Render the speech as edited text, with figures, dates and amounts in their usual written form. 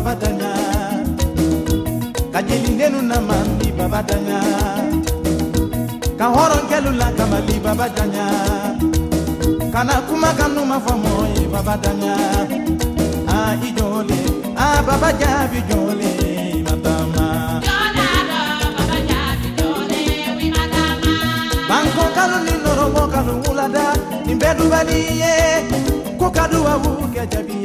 babadanya kajeli nenu na mami babadanya ka horon kelula kamali babadanya kana kuma kanu mafamoy babadanya ijole babaja bijole matama banko kanu ni noromo kanu ulada imbedu baliye ko kadu wa ke jabi